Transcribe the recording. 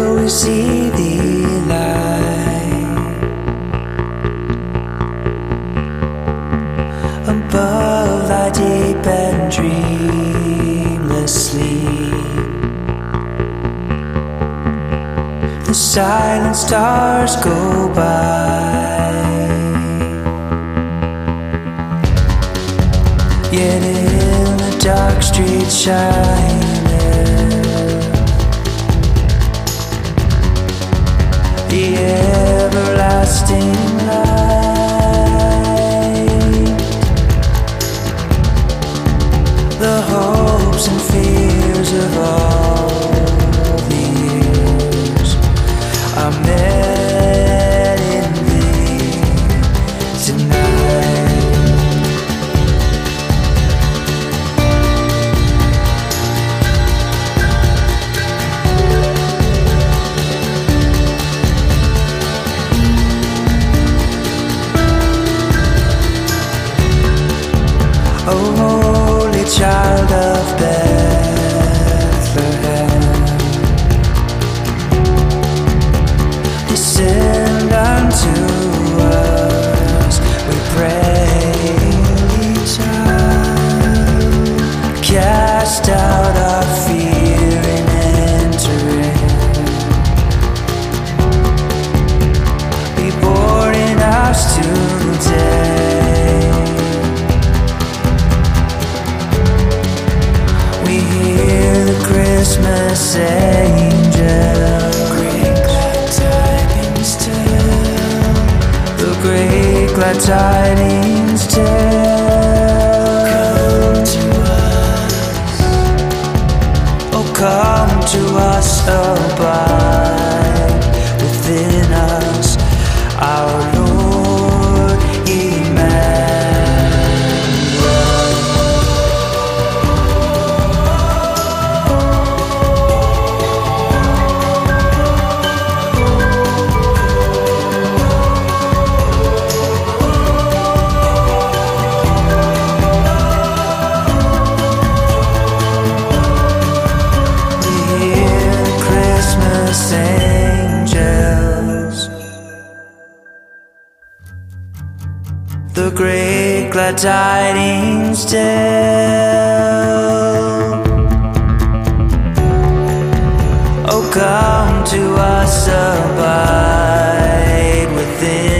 Will we see the light above thy deep and dreamless sleep? The silent stars go by, yet in the dark street shine the everlasting light. The hopes and fears of all the years are met in thee tonight. Oh, holy child of Bethlehem, descend unto us, we pray, child. Cast out our fear and enter in. Be born in us today. We hear the Christmas angel, great glad tidings tell. The great glad tidings tell. Come to us, oh come to us, abide within us, our Lord Emmanuel. Angels, the great glad tidings tell. Oh, come to us, abide within